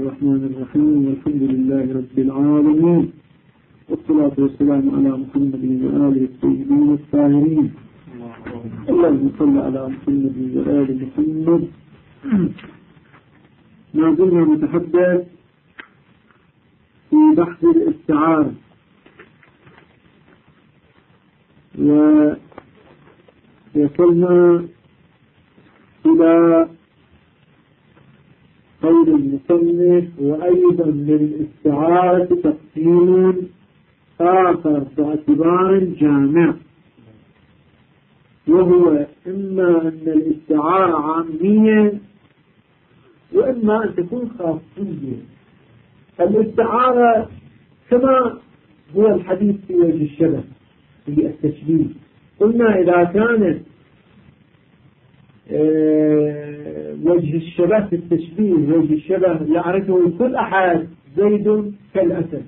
الرحمن الرحيم والحمد لله رب العالمين والصلاة والسلام على محمد وآله الطيبين الطاهرين اللهم صل على محمد وآل محمد. ما زلنا نتحدث في بحث الاستعارة ووصلنا إلى قول المصنف وأيضا للاستعارة تقسيم آخر باعتبار جامع، وهو إما أن الاستعارة عامية وإما أن تكون خاصية. الاستعارة كما هو الحديث في وجه الشبه في التشبيه، قلنا إذا كانت وجه الشبه في التشبيه وجه الشبه يعرفه كل أحد، زيد كالأسد،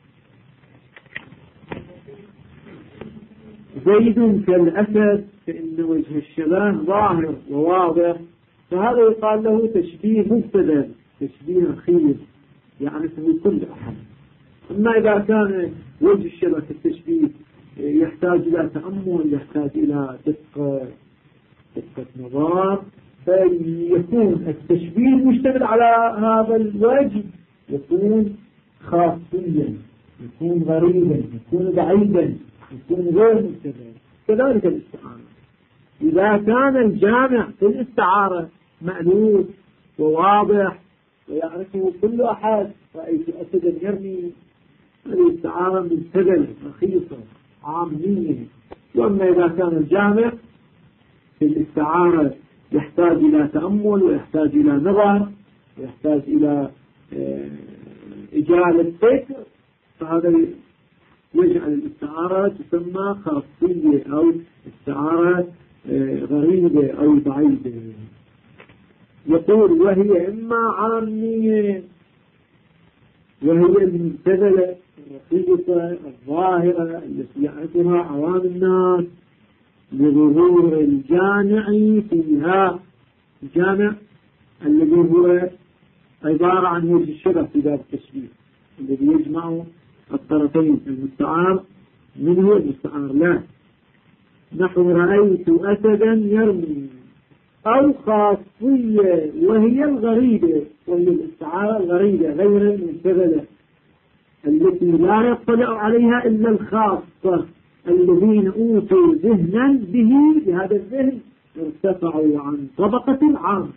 زيد كالأسد، فإن وجه الشبه ظاهر وواضح، فهذا يقال له تشبيه مبتدأ، تشبيه أخير يعرفه كل أحد. أما إذا كان وجه الشبه في التشبيه يحتاج إلى تأمل، يحتاج إلى دقة نظر، فيكون التشبيه مشتمل على هذا الوجه يكون خاصيا، يكون غريبا، يكون بعيدا، يكون غير مبتدأ. كذلك الاستعارة إذا كان الجامع في الاستعارة مألوف وواضح ويعرفه كل أحد، رأيت أسدا يرمي، الاستعارة مبتدأ رخيصة عامية. وأما إذا كان الجامع في الاستعارة يحتاج إلى تأمل ويحتاج إلى نظر ويحتاج إلى إجالة فكر، فهذا يجعل الاستعارة تسمى خاصية أو استعارة غريبة أو بعيدة. يقول وهي إما عامية وهي المبتذلة الرقيقة الظاهرة التي يعرفها عوام الناس لظهور الجامع فيها، الجامع الذي هو عبارة عن وجه الشبه في باب التشبيه الذي يجمع الطرفين، المستعار منه المستعار له، نحو رأيت أسدا يرمي، أو خاصية وهي الغريبة، وهي الاستعارة الغريبة غير المبتذلة التي لا يطلع عليها إلا الخاصة الذين أوتوا ذهنا به، بهذا الذهن ارتفعوا عن طبقة العامة.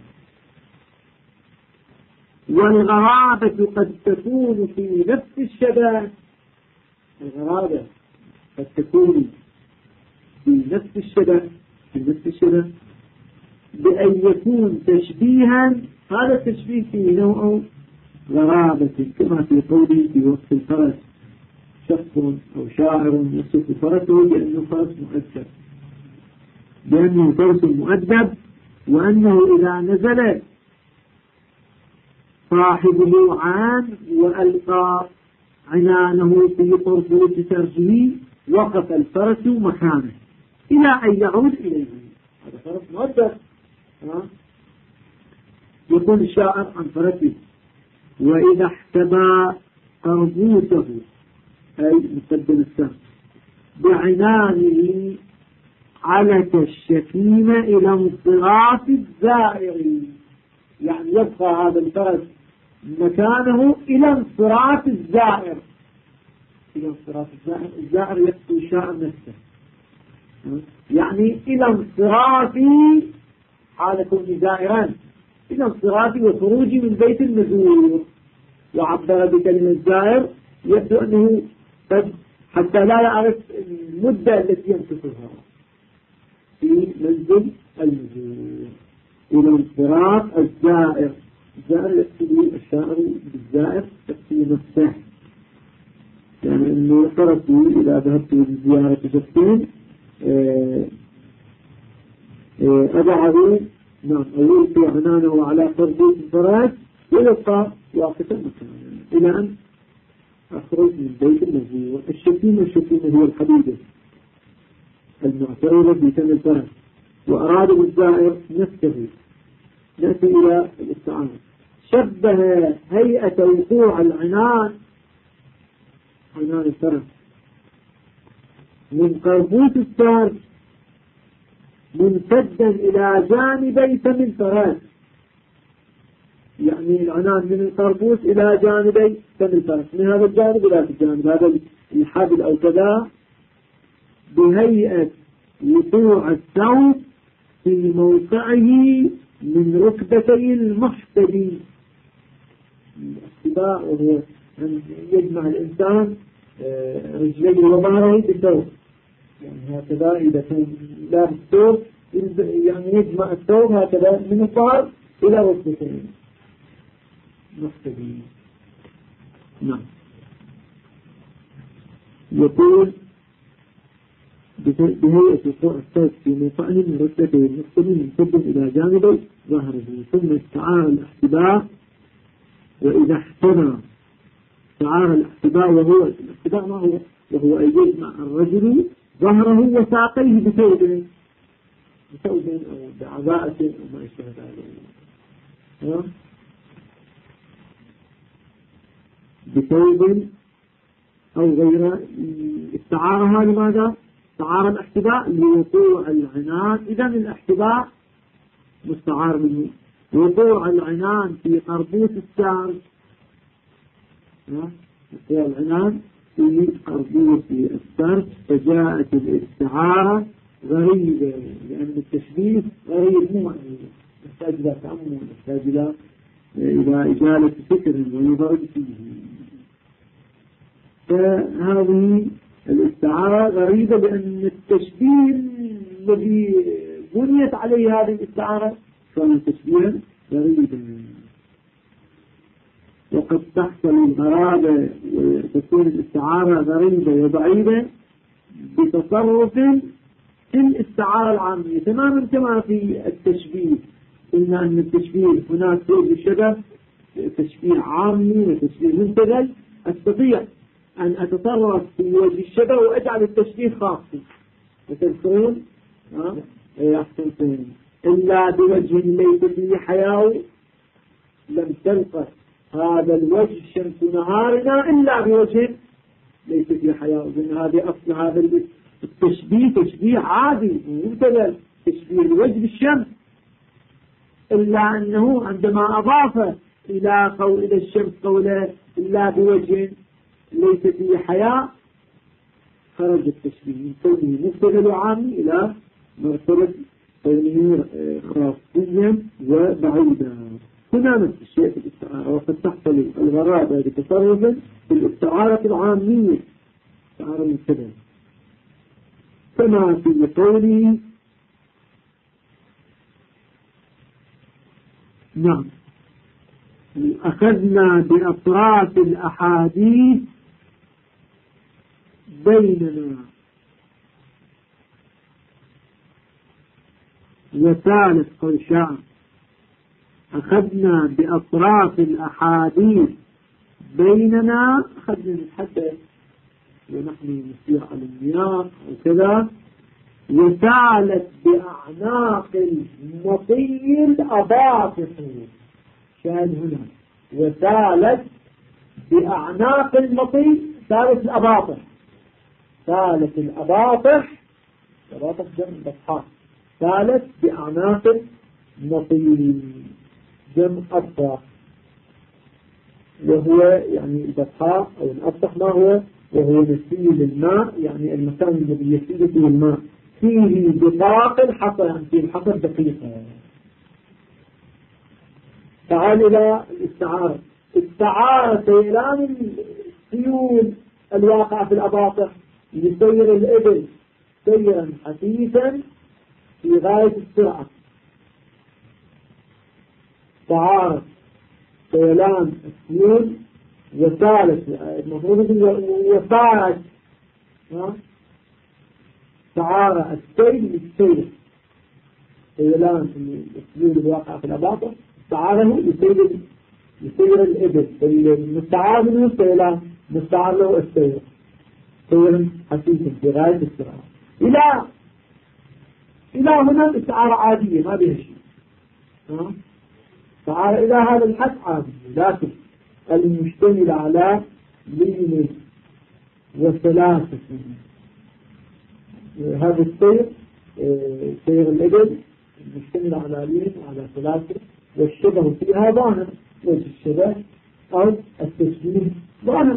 والغرابة قد تكون في نفس الشبه، الغرابة قد تكون في نفس الشبه بأن يكون تشبيها، هذا التشبيه فيه نوع غرابة، كما في قوله في وصف الفرس شخص أو شاعر يصف فرسه بأنه فرس مؤدب، بأنه فرس مؤدب، وأنه إذا نزل صاحبه عام وألقى عنانه في طرفوش سرجه وقف الفرس مكانه إلى أن يعود إليه. هذا فرس مؤدب. يقول الشاعر عن فرسه وإذا احتبى أربوته، أي مقدم السهم، بعنانه علت الشكيمة إلى انصراف الزائر، يعني يبقى هذا الفرس مكانه إلى انصراف الزائر. إلى انصراف الزائر يقصد الشاعر نفسه، يعني إلى انصراف حال كون زائرا، إلى انصراف وخروجي من بيت المزور. وعبر بكلمة زائر يبدو أنه حتى لا يعرف المدة التي يمكثها في منزل المزور، إلى انصراف الزائر. الزائر يقصد الشاعر بالزائر يقصد نفسه، يعني أنه فرسي إذا ذهبت لزيارة شخصين أضعه أولت عنانه على فرد الفراش ويبقى واقفا مكانه إلى أن أخرج من بيت المزور. الشكيمة هي الحديدة المعترضة في سن الفرس، وأراد بالزائر نفسه. نأتي إلى الاستعانة. شبه هيئة وقوع العنان الفرس من قربوس السارج ممتدا إلى جانبي فم الفرس، يعني العنان من القربوس إلى جانبي فم الفرس، من هذا الجانب إلى الجانب، هذا الحبل أو كذا، بهيئة وقوع الثوب في موقعه من ركبتي المحتدي. الاحتباء وهو أن يجمع الإنسان رجليه وظهره بالثوب، يعني هكذا إذا كان لابس الثوب يعني يجمع الثوب هكذا من الظهر إلى ركبتيه محتدي. نعم. يقول بهيئة وقوع الثوب في موقعه من ركبتيه المحتدي ممتد إلى جانبي ظهره، ثم استعار الاحتباء. وإذا احتمى استعار الاحتباء، وهو الاحتباء ما هو؟ وهو أن يجمع الرجل ظهره وساقيه بثوب أو بعباءة أو ما يشبه ذلك، بثوب أو غيره. استعارها لماذا؟ استعار الاحتباء لوقوع العنان. إذا الاحتباء مستعار منه. وقوع العنان في قربوس السارج، وقوع العنان في قربوس السارج، فجاءت الاستعارة غريبة، لأن التشبيه غريب، مو يحتاج إلى تأمل، يحتاج إلى إجالة فكر ونظر فيه. فهذه الاستعارة غريبة، لأن التشبيه الذي بنيت عليه هذه الاستعارة كان تشبيها غريبا. وقد تحصل الغرابة وتكون الاستعارة غريبة وبعيدة بتصرف في الاستعارة العامية، تماما كما في التشبيه. قلنا أن التشبيه هناك توجد الشبه تشبيه عامي وتشبيه منتقل. أستطيع أن أتصرف في وجه الشبه وأجعل التشبيه خاصي، وتذكرون أحسنتين إلا بوجه ليس فيه حياة لم تلقى هذا الوجه شمس نهارنا إلا بوجه ليس فيه حياة. لأن هذه أصل هذا التشبيه تشبيه عادي منتقل، تشبيه الوجه بالشمس، إلا أنه عندما أضاف إلى الشمس قوله إلا بوجه ليس فيه حياة، خرج التشبيه من كونه مبتدل وعامي إلى مرتبة كونه خاصيا وبعيدا. هنا نفس الشيء في الاستعارة، وقد تحصل الغرابة بتصرف في الاستعارة العامية، استعارة مبتدل، كما في قوله نعم أخذنا بأطراف الأحاديث بيننا وثالث قرشان. أخذنا بأطراف الأحاديث بيننا، أخذنا نتحدث ونحن نسير على المياه وكذا. وسالت بأعناق المطي الأباطح، شاهد هنا وسالت بأعناق المطي، سالت الأباطح، سالت الأباطح، الأباطح جمع بطحاء، سالت بأعناق المطي جمع أبطح، وهو يعني البطحاء أو الأبطح ما هو؟ وهو نسيل الماء، يعني المكان الذي يسيل فيه الماء، فيه دقاق الحصى، يعني فيه الحصى دقيقة. تعال إلى الاستعارة. استعارة سيلان السيول الواقع في الأباطح لسير الإبل سيرا حثيثا في غاية السرعة. استعارة سيلان السيول وسالت، المفروض وسالت استعارة السيل للسير، سيلان السيول الواقع في الأباطح استعاره لسير الإبل، المستعار منه السيلان، مستعار له السير سيرا حثيثا في غاية السرعة. إلى هنا الاستعارة عادية ما بها شيء. تعالى إلى هذا الحد عادي، لكن المشتمل على لين وثلاثة، هذا السير سير الإبل المشتمل على لين وعلى ثلاثة، والشبه فيها ظاهر، وجه الشبه أو التشبيه ظاهر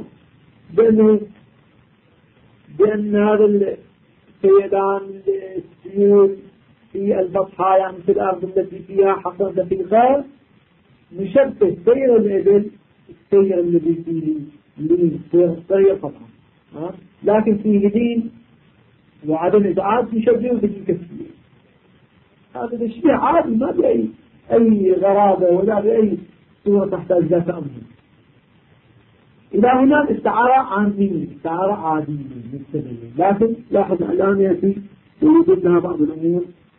بأن هذا السيدان السيول في البطحاء يعني في الأرض التي فيها حصر دقيقة مشبه سير الإبل السير الذي فيه لين سير طبعا، لكن فيه لين وعدم إبعاد مشبه بالكثير. هذا تشبيه عادي ما بأي غرابة ولا بأي صورة تحتاج ذات أمر. إلى هنا الاستعارة عامية، استعارة عادية مستمرة، لكن لاحظ الآن يأتي ويوجد لها بعض الأمور،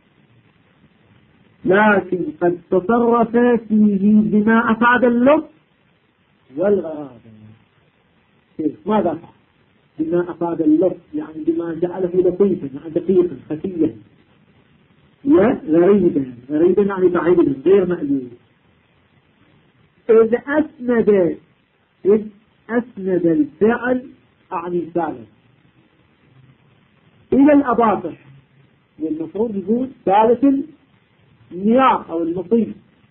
لكن قد تصرف فيه بما أفعد اللطف والغرابة. ماذا فعل؟ بما أفعد اللطف يعني بما جعله لطيفا يعني دقيقا خفيا، وغريبا يعني بعيدا غير مألوف. إذا أسند الفعل أعني ثالث إلى الأباطح، والمفروض يقول ثالث النيار أو المطيف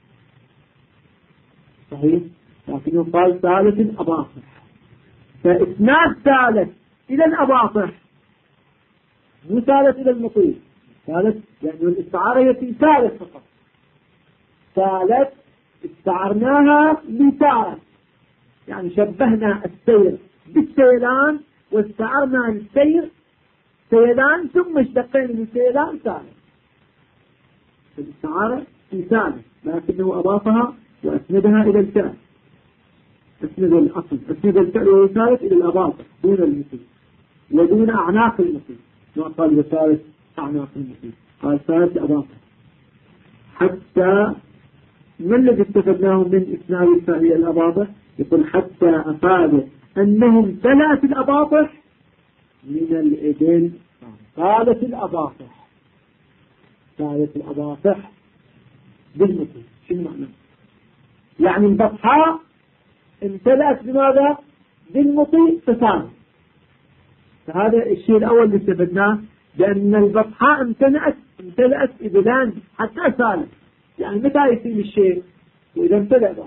صحيح، لكنه قال ثالث الأباطح، فإسناد ثالث إلى الأباطح مو ثالث إلى المطيف، ثالث يعني الاستعارة يأتي ثالث فقط، ثالث استعرناها بثالث يعني شبهنا السير بالسيلان واستعرنا السير سيلان ثم اشتقينا من سيلان ثالث، الاستعارة في ثالث لكنه أضافها وأسندها إلى الفعل، أسند الأصل، أسند الفعل والثالث إلى الأباطح دون المثل ودون أعناق المثل، ما قال وثالث أعناق المثل، قال ثالث الأباطح. حتى ما الذي استفدناه من إسناد الفعل إلى الأباطح؟ يقول حتى أفاد أنهم ثلاث الأباطح من الإبل، ثالث الأباطح، ثالث الأباطح بالمثل. شو معنى؟ يعني البطحاء امتلأت بماذا؟ بالمطي فثالث. فهذا الشيء الأول اللي استفدناه، لأن البطحاء امتلأت إبلان حتى ثالث، يعني متى يصير الشيء؟ وإذا امتلأ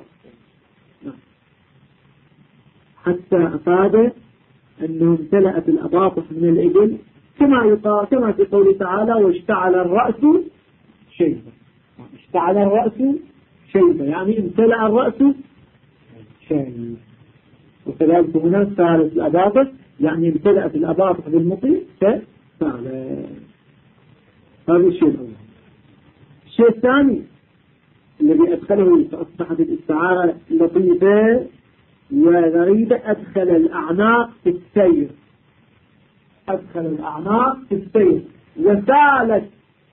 حتى أفاد أنه امتلأت الأباطح من الإبل، كما في قوله تعالى واشتعل الرأس شيبة، اشتعل الرأس شيبة يعني امتلأ الرأس شيبة. وكذلك هنا ثالث الأباطح يعني امتلأت الأباطح بالمطي فثالث. هذا الشيء الأول. الشيء الثاني الذي أدخله فأصبحت الاستعارة لطيفة وغريبة، أدخل الأعناق في السير، أدخل الأعناق في السير وسالت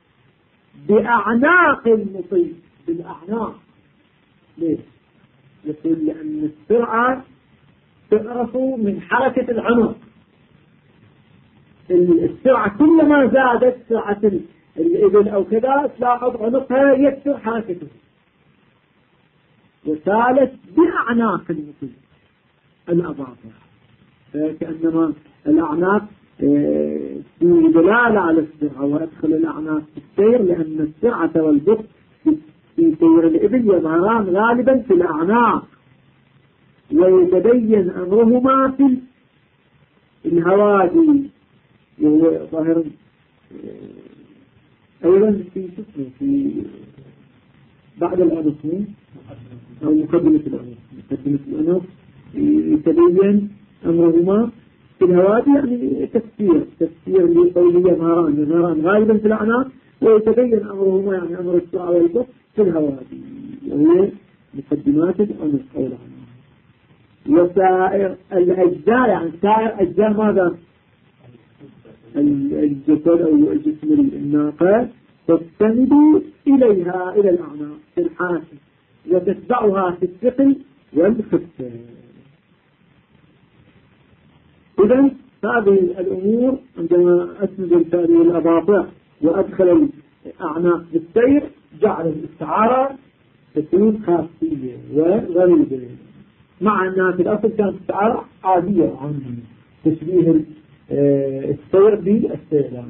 بأعناق المطيف، بالأعناق. ليش؟ يقول لأن السرعة تعرف من حركة العنق، السرعة كلما زادت سرعة الإبل أو كذا تلاحظ عنقها يكثر حركته، وسالت بأعناق المطيف الأباطح، كأنما الأعناق في دلالة على السرعة، وأدخل الأعناق في السير لأن السرعة والبطء في سير الإبل يظهران غالبا في الأعناق، ويتبين أمرهما في الهوادي، وهو ظاهر أيضا في بعد الأنف أو مقدمة الأنف يتبين أمرهما في الهوادي، يعني تفسير لقوله يظهران غالبا في الأعناق، ويتبين أمرهما يعني أمر السرعة والبطء في الهوادي، وهي مقدمات الأنف أو الأعناق. وسائر الأجزاء يعني سائر أجزاء ماذا؟ الجسد أو الجسم الناقة تستند إليها إلى الأعناق في الحاسة، وتتبعها في الثقل والخفة. إذن هذه الأمور عندما أسند الفعل والأباطح وأدخل الأعناق بالسير جعل الاستعارة تكون خاصية وغريبة، مع أنها في الأصل كانت استعارة عادية عن تشبيه السير بالسيلان.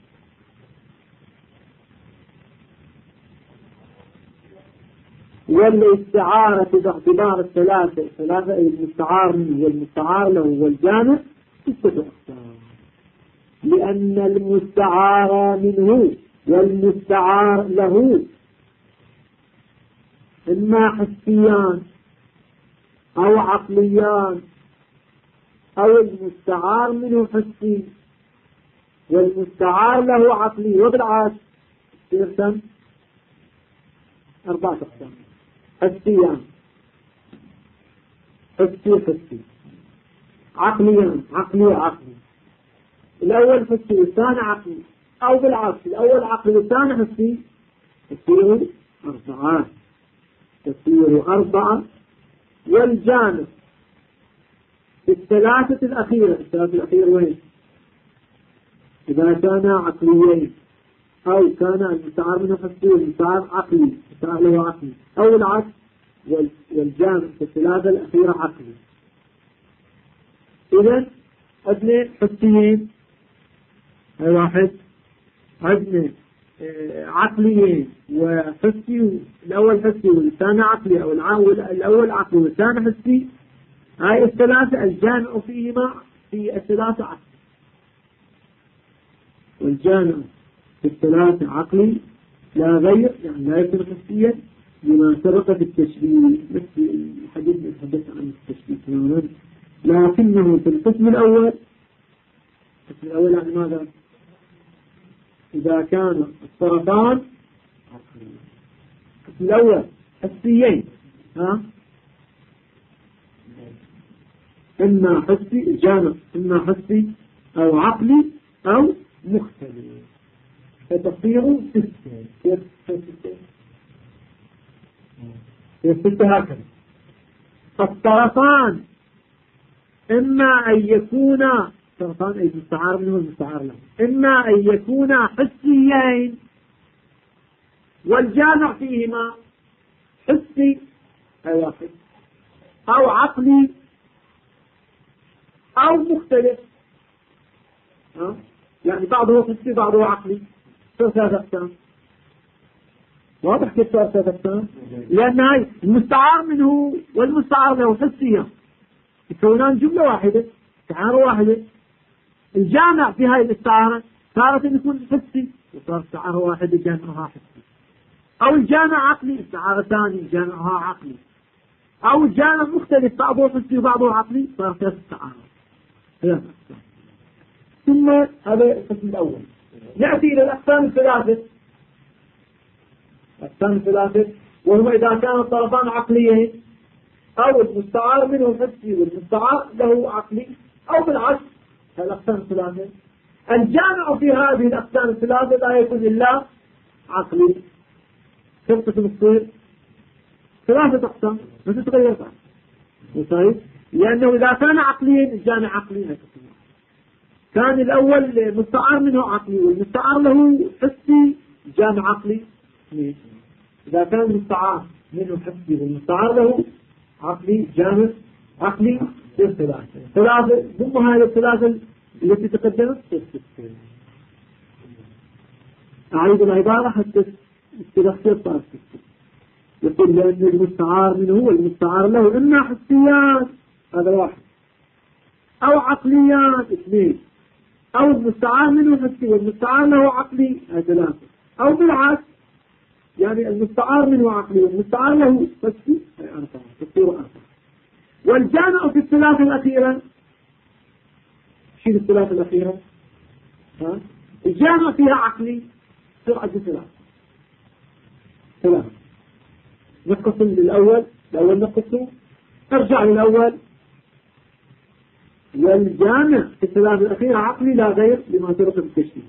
والاستعارة باعتبار الثلاثة المستعار منه والمستعار له والجامع 6 أقسام، لأن المستعار منه والمستعار له إما حسيان أو عقليان، أو المستعار منه حسي والمستعار له عقلي، وبالعكس يرسم 4 أقسام: حسيان حسي عقليان عقلي. الأول حسي والثاني عقلي، أو بالعكس الأول عقلي والثاني حسي، تصير 4. والجانب في الثلاثة الأخيرة وين؟ إذا كان عقليين أو كان المستعار منه حسي والمستعار عقلي المستعار له عقلي، أو العكس. والجامع في الثلاثة الأخيرة عقلي. إذن عندنا حسيين، هاي واحد، عندنا عقليين وحسي، الأول حسي والثاني عقلي، أو الأول عقلي والثاني حسي. هاي الثلاثة الجامع فيهما في الثلاثة عقلي، والجامع في الثلاثة عقلي لا غير، يعني لا يكون حسيا لما سبق في التشبيه، مثل الحديث اللي تحدث عن التشبيه تماما. لكنه في القسم الأول يعني ماذا؟ إذا كان الطرفان القسم الأول حسيين، إما حسي الجامع، إما حسي أو عقلي أو مختلف، فتصير 6 هكذا. الطرفان إما أن يكونا طرفان أي المستعار منه والمستعار له، إما أن يكونا حسيين والجامع فيهما حسي أي واحد، أو عقلي أو مختلف، يعني بعضه حسي بعضه عقلي. 3 أقسام. واضح كيف صار 3 أقسام؟ لأن هاي المستعار منه والمستعار له حسيا يكونان جملة واحدة، استعارة واحدة. الجامع في هاي الاستعارة صارت أن يكون حسي وصار استعارة واحدة جامعها حسي، أو الجامع عقلي استعارة ثانية جامعها عقلي، أو الجامع مختلف بعضه حسي وبعضه عقلي صار 3 استعارة. 3 أقسام. ثم هذا القسم الأول. نأتي إلى الأقسام الثلاثة. الأقسام الثلاثة وهم إذا كان الطرفان عقليين، أو المستعار منه حسي والمستعار له عقلي، أو بالعكس. الأقسام الثلاثة الجامع في هذه الأقسام الثلاثة لا يكون إلا عقلي. كيف تصير 3 أقسام ما تتغير بعد، لأنه إذا كان عقليا الجامع عقلي، كان الأول مستعار منه عقلي والمستعار له حسي جامع عقلي. إذا كان المستعار منه حسي والمستعار له عقلي جامع عقلي 3 ضم هذه ال3 التي تقدمت. أعيد العبارة حتى تلخص صار. يقول لأن المستعار منه والمستعار له إما حسيان، هذا واحد، أو عقليان 2، أو المستعار منه حسي والمستعار له عقلي 3، أو بالعكس يعني المستعار منه عقلي والمستعار له حسي 4. تصير 4. والجامع في الثلاثة الأخيرة، شيل الثلاثة الأخيرة، الجامع فيها عقلي تصير 3. نقسم للأول نقسم، ارجع للأول. والجامع في الثلاثة الأخيرة عقلي لا غير لما سبق بالتشبيه،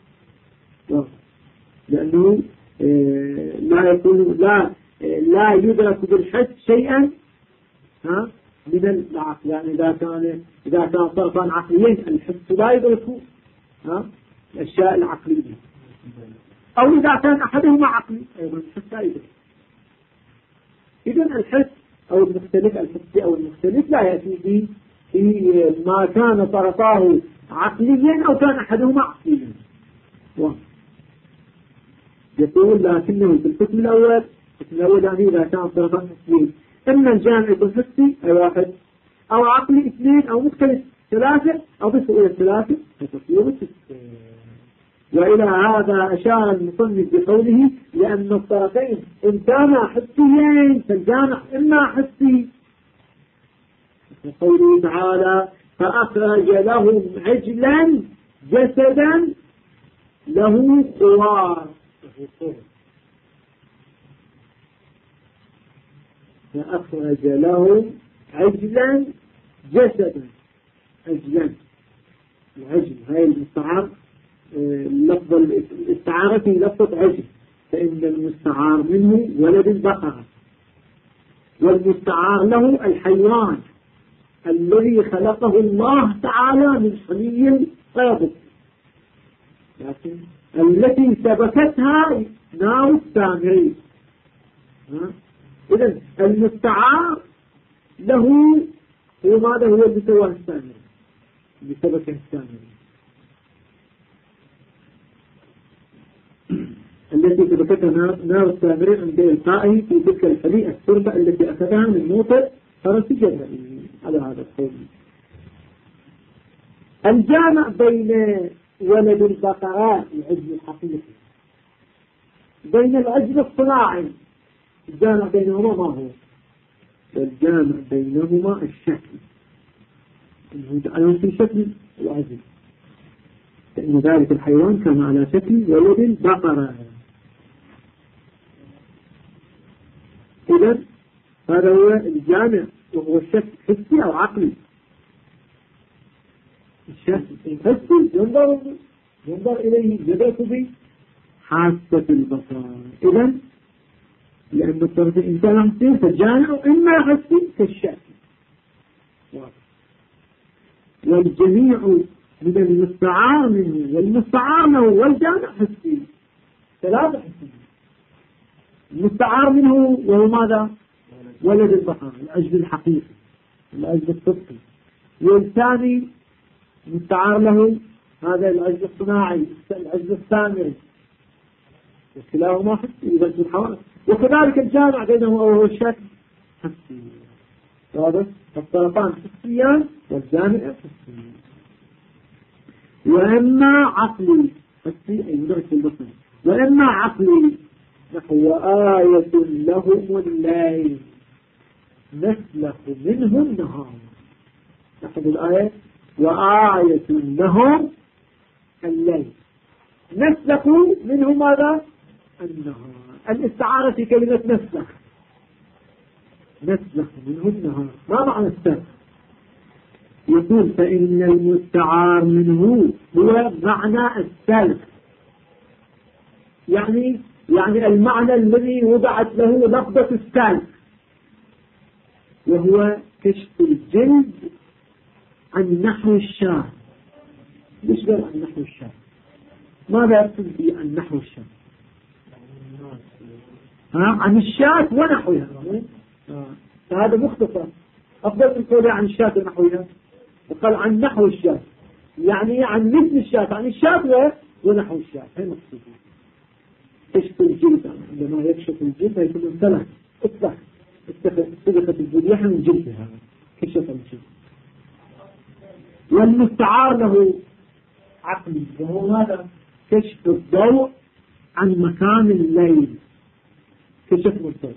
لأنه لا يكون لا يدرك بالحس شيئا من العقل. يعني إذا كان طرفان عقليين الحس لا يدركه الأشياء العقلية، أو إذا كان أحدهما عقلي أيضا الحس لا يدرك. إذن الحس أو المختلف الحسي أو المختلف لا يأتي في ما كان طرفاه عقليا أو كان أحدهما عقليا. يقول لكنه في القسم الأول يعني إذا كان طرفان حسيين إما الجامع يكون حسي أي واحد أو عقلي اثنين أو مختلف ثلاثة أو ضفوا إلى الثلاثة فتصير ستة. وإلى هذا أشار المصنف بقوله لأن الطرفين إن كانا حسيين فالجامع إما حسي. قوله تعالى فأخرج لهم عجلا جسدا له خوار. فأخرج لهم عجلا جسدا. عجلا العجل هاي المستعار لفظ الاستعارة في لفظ عجل فإن المستعار منه ولد البقرة والمستعار له الحيوان الذي خلقه الله تعالى من حمي قابض لكن التي سبكتها نار السامري. إذن المستعار له هو ماذا هو اللي سواه السامري اللي سبكه السامري التي سبكتها نار السامري عند إلقائه في تلك الحليئة السربة التي أخذها من موطئ فرس جبل. على هذا القول الجامع بين ولد البقرات العجل الحقيقي بين العجل الصناعي الجامع بينهما ما هو؟ الجامع بينهما الشكل في شكل العجل لأن ذلك الحيوان كان على شكل ولد البقرة. إذن هذا هو الجامع وهو الشكل حسي أو عقلي. الشكل الحسي ينظر إليه جدته بحاسة البصر. إذن لأن الطرف الإنسان حسي فالجامع إما حسي كالشكل والجميع من المستعار منه والمستعار له والجامع حسي ثلاثة حسي. المستعار منه وهو ماذا؟ ولد البقر العجل الحقيقي العجل الصدقي والثاني مستعار له هذا العجل الصناعي العجل السامري وكلاهما حسي يبدو الحوادث. وكذلك الجامع بينهما وهو الشكل حسي. واضح؟ الطرفان حسيان والجامع حسي. وإما عقلي حسي أي مدرك البصر وإما عقلي نحو آية لهم الليل نسلخ منه النهار. نحن الآية وآية لهم الليل نسلخ منه ماذا؟ النهار. الاستعارة في كلمة نسلخ منه النهار ما معنى السلخ؟ يقول فإن المستعار منه هو معنى السلخ يعني المعنى الذي وضعت له لفظة السلخ وهو كشف الجلد عن نحو الشاه. ليش قال عن نحو الشاه؟ ماذا يقصد به عن نحو الشاه؟ عن الشاة ونحوها. فهذا مختصر أفضل من قوله عن الشاة ونحوها. وقال عن نحو الشاة يعني عن مثل الشاة عن الشاة ونحو الشاة. هي مقصوده كشف الجلد. عندما يكشف الجلد يكون انسلخ اطلق استلقت الذبيحة من جلدها كشف الجلد. والمستعار له عقلي وهو ماذا؟ كشف الضوء عن مكان الليل كشف الضوء.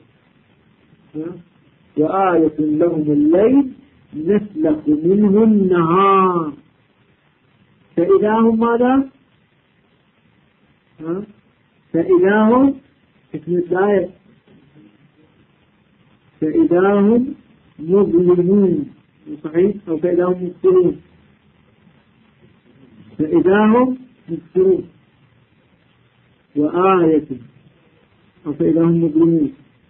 وآية لهم الليل نسلخ منه النهار فإذا هم ماذا؟ فإذا هم اسم الآية فإذا هم مظلمون صحيح أو فإذا هم مبصرون فإذا هم مبصرون وآية أو فإذا هم مظلمون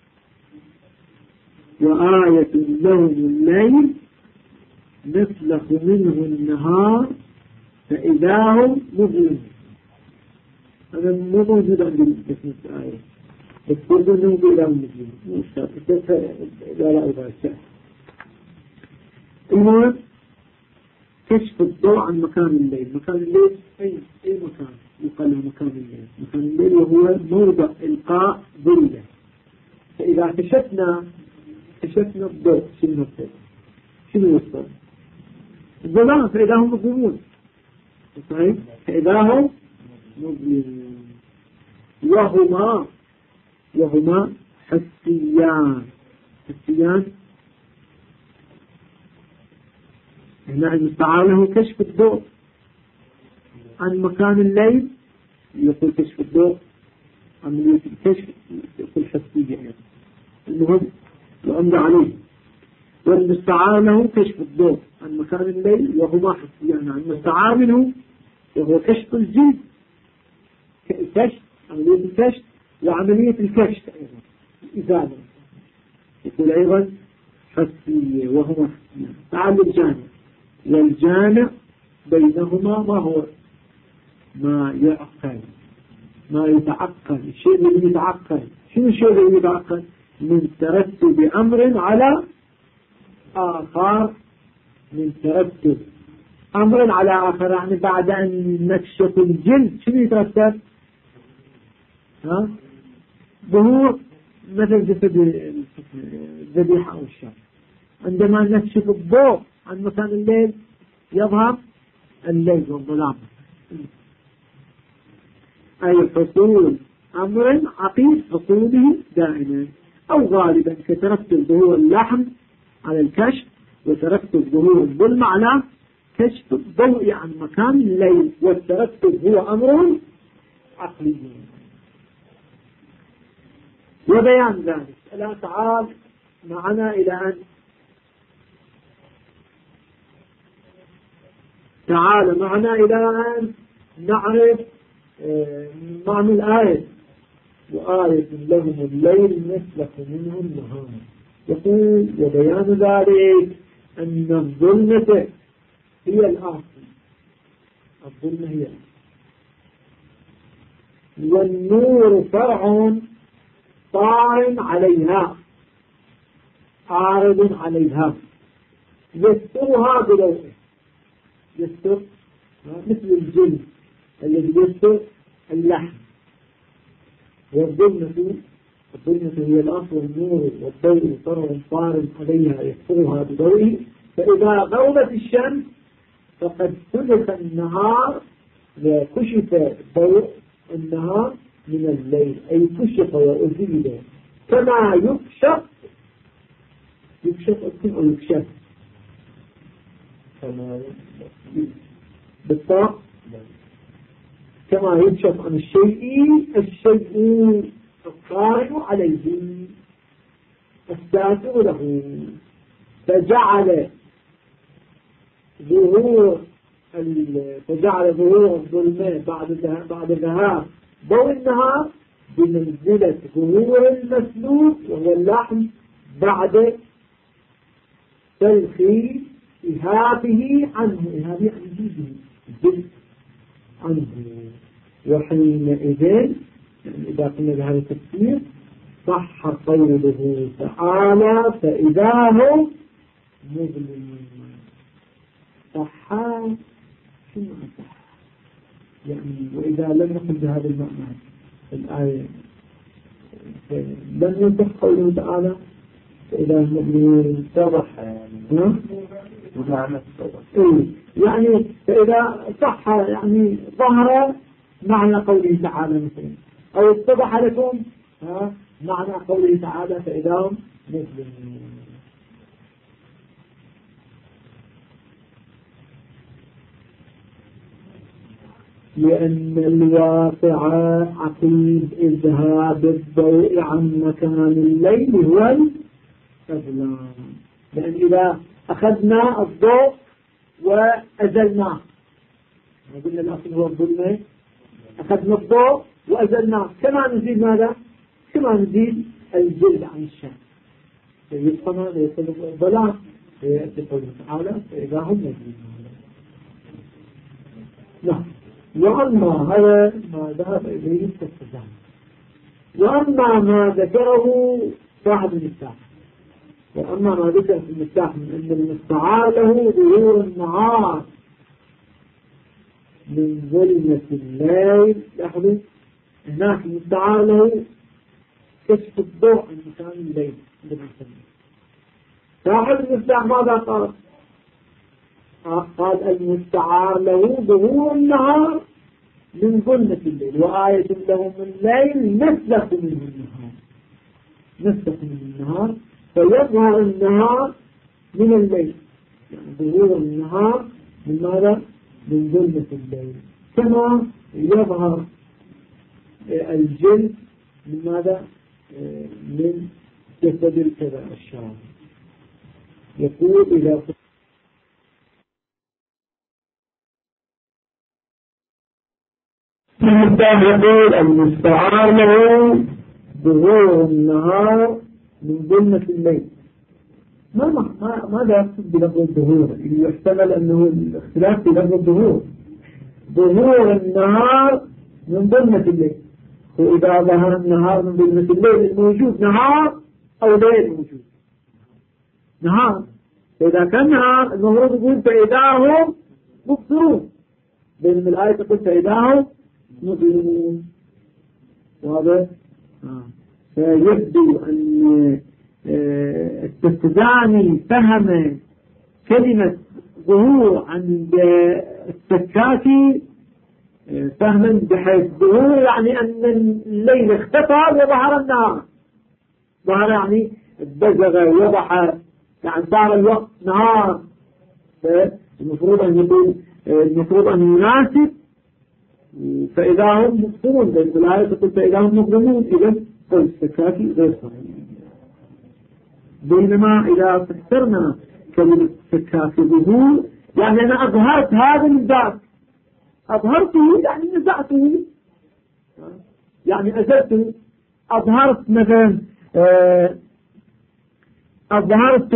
وآية لهم الليل نسلخ منه النهار فإذا هم مظلمون. هذا مو موجود عند اسم الآية بتقول إنه بلا مجرم مو شرط لا أباشر. المهم كشف الضوء عن مكان الليل. مكان الليل أي مكان يقال له مكان الليل؟ مكان الليل وهو موضع إلقاء ظله. فإذا كشفنا الضوء شنو يصير؟ الظلام. فإذا هم مظلمون. صحيح؟ فإذا هم مظلمون وهما حسيان. هنا المستعار له كشف الضوء عن مكان الليل، يقول كشف الضوء عملية الكشف يقول حسية يعني. المهم الأمر عليه. والمستعار له كشف الضوء عن مكان الليل وهما حسيان. عن المستعار منه وهو كشف الجلد، كشف عملية الكشف وعملية الكشف أيضا الإزالة. يقول أيضا حسية وهما حسيان. تعال الجامع. والجامع بينهما ما هو؟ ما يعقل، ما يتعقل. الشيء الذي يتعقل. شنو الشيء الذي يتعقل؟ من ترتب أمر على آخر. من ترتب أمر على آخر يعني بعد أن نكشف الجلد شنو يترتب؟ ظهور مثل جسد الذبيحة أو الشر. عندما نكشف الضوء عن مكان الليل يظهر الليل والظلام. أي حصول أمر عقيد حصوله دائما أو غالبا، كترتب ظهور اللحم على الكشف وترتب ظهور الظلم على كشف الضوء عن مكان الليل. والترتب هو أمر عقلي. وبيان ذلك الآن تعال معنا إلى أن نعرف معنى الآية. وآية لهم الليل نسلخ منه النهار. يقول وبيان ذلك أن الظلمة هي الآخر. الظلمة هي الآخر. والنور فرع طار عليها عارض عليها يسترها بضوءه. يستر مثل الجلد الذي يستر اللحم. والظلمة هي الأصل. والنور والضوء فرع طار عليها يسترها بضوءه. فإذا غربت الشمس فقد سلخ النهار وكشف ضوء النهار من الليل. أي كشف وأزيل كما يكشف أو يكشف بالطاق كما يكشف عن الشيء الطارئ عليه الساتر له. فجعل ظهور الظلمة بعد ذهاب ضوء النهار بمنزلة ظهور المسلوب وهو اللحم بعد تلخي إهابه عنه. إهابه عن جلده عنه. وحينئذ يعني إذا قلنا بهذا التفسير صح قوله تعالى فإذا هم مظلمون. صح شنو صح يعني؟ وإذا لم نقل بهذا المعنى الآية لم يصح قوله تعالى فإذا هم مظلمون. اتضح يعني يعني فإذا صح يعني ظهر معنى قوله تعالى مثلا، أو اتضح لكم معنى قوله تعالى فإذا هم مظلمون. لأن الواقع عقيد إذهاب الضوء عن مكان الليل هو الظلام. لأن إذا أخذنا الضوء وأزلناه، قلنا الأصل هو الظلمة، أخذنا الضوء وأزلناه، كما نزيد ماذا؟ كما نزيد الجلد عن الشمس فيصنع ليصل الظلام. فيأتي قوله تعالى فإذا هم مظلمون. نعم. وأما هذا ما ذهب إليه التزام وأما ما ذكره صاحب المفتاح، وأما ما ذكر في المفتاح من أن المستعار له ظهور النهار من ظلمة الليل. لاحظوا هناك المستعار له كشف الضوء عن مكان الليل. صاحب المفتاح ماذا قال؟ قال المستعار له ظهور النهار من ظلمة الليل، وآية لهم الليل نسلخ منه النهار، نسلخ منه النهار فيظهر النهار من الليل، يعني ظهور النهار من ماذا؟ من ظلمة الليل، كما يظهر الجلد من ماذا؟ من جسد الكذا الشام. يقول إذا يقول المستعار له ظهور النهار من ظلمة الليل. ماذا يقصد بلفظ الظهور؟ يحتمل أنه الاختلاف في لفظ الظهور. ظهور النهار من ظلمة الليل، وإذا ظهر النهار من ظلمة الليل الموجود نهار أو ليل موجود نهار، فإذا كان نهار المفروض يقول فإذا هم مبصرون، بينما الآية تقول فإذا هم مظلمون. واضح؟ فيبدو أن التستداني فهم كلمة ظهور عند السكاتي فهما بحيث ظهور يعني أن الليل اختفى وظهر النهار، ظهر يعني بزغ وضح، يعني صار الوقت نهار. فالمفروض أن يكون المفروض أن يناسب فإذا هم مبصرون، بين الآية تقول فإذا هم مظلمون، إذا السكاتي غير صحيح. بينما إذا فسرنا كلمة السكاتي ظهور يعني أنا أظهرت هذا الذات، أظهرته يعني نزعته، يعني أزلته. أظهرت مثلا أظهرت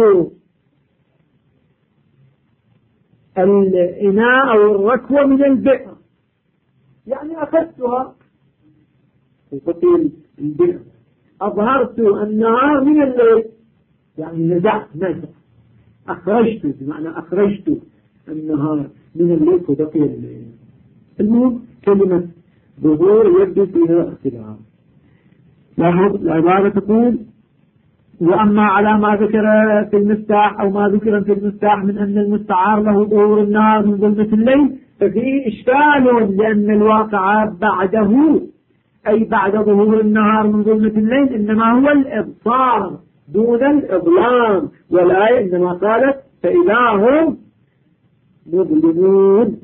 الإناء أو الركوة من البئر، يعني أخذتها في قتل البئر. أظهرت النهار من الليل، يعني نزعت أخرجت، بمعنى أخرجت النهار من الليل وبقي الليل. المهم كلمة ظهور يبدو فيها اختلاف. لاحظ العبارة تقول وأما على ما ذكر في المفتاح أو ما ذكر في المفتاح من أن المستعار له ظهور النهار من ظلمة الليل ففيه إشكال، لأن الواقع بعده أي بعد ظهور النهار من ظلمة الليل إنما هو الإبصار دون الإظلام، والآية إنما قالت فإذا هم مظلمون.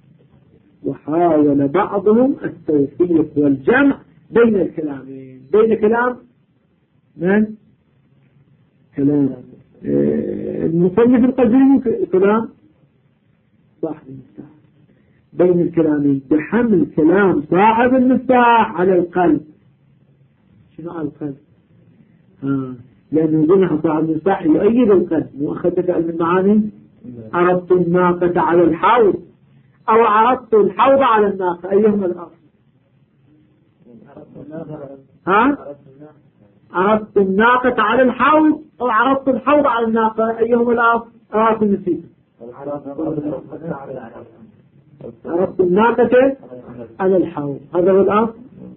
وحاول بعضهم التوفيق والجمع بين الكلامين، بين كلام من؟ كلام المصنف القديم كلام صاحب المفتاح، بين الكلامين بحمل كلام صاحب المفتاح على القلب. شنو على القلب؟ لأنه قلنا صاحب المفتاح يؤيد القلب، وأخذت علم المعاني عرضت الناقة على الحوض أو عرضت الحوض على الناقة، أيهما الأصل؟ عرضت الناقة على الحوض أو عرضت الحوض على الناقة، أيهما الأصل؟ نسيت. عرضت الناقة على الحوض، هذا هو الأصل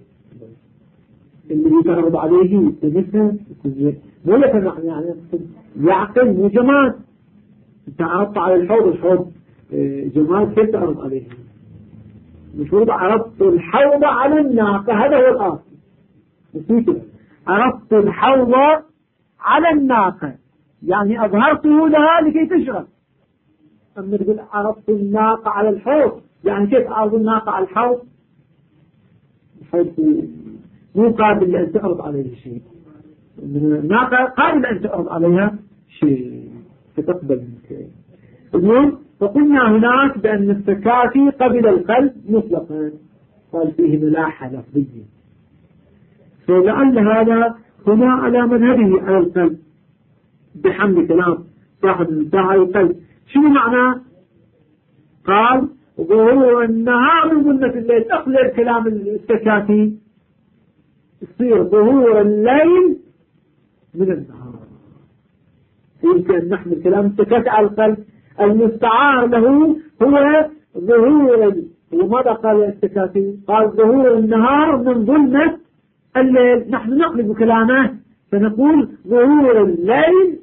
اللي يتعرض عليه بمثل مو يفهم، يعني يعقل مو جمال. انت عرضت على الحوض، الحوض جمال كيف تعرض عليه؟ المفروض عرضت الحوض على الناقة، هذا هو الأصل. نسيت. عرضت الحوض على الناقة يعني أظهرته لها لكي تشرب. أما تقول عرضت الناقة على الحوض، يعني كيف أعرض الناقة على الحوض؟ الحوض مو قابل لأن تعرض عليه شيء، الناقة قابل أن تعرض عليها شيء فتقبل منك. المهم فقلنا هناك بأن السكاتي قبل القلب مطلقا، قال فيه ملاحة لفظية، فلعل هذا هنا على مذهبه على القلب بحمل كلام صاحب المفتاح على القلب. شنو معنى؟ قال ظهور النهار من ظلمة الليل، أقل الكلام السكاتي يصير ظهور الليل من النهار. يمكن أن نحمل كلام السكات على القلب. المستعار له هو ظهور وماذا قال السكاتي؟ قال ظهور النهار من ظلمة الليل. نحن نقلب كلامه فنقول ظهور الليل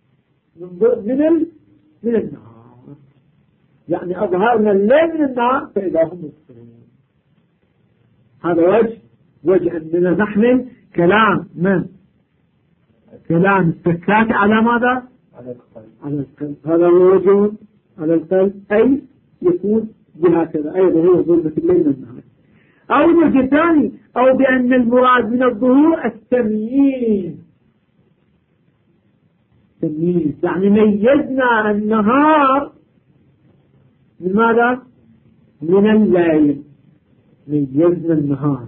من النهار، يعني أظهرنا الليل من النهار فإذا هم مبصرون. هذا وجه أننا نحمل كلام من كلام السكات على ماذا؟ على القلب. هذا هو وجه على القلب، أي يكون بهكذا، أي ظهور ظلمة الليل من النهار. أو الوجه الثاني، أو بأن المراد من الظهور التمييز. تمييز يعني ميزنا النهار من ماذا؟ من الليل. ميزنا النهار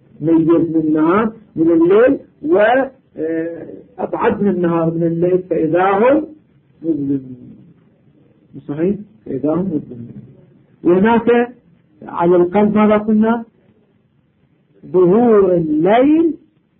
من الليل وأبعدنا النهار من الليل فإذا هم مظلمون. صحيح؟ فإذا هم مظلمون. وهناك على القلب ماذا قلنا؟ ظهور الليل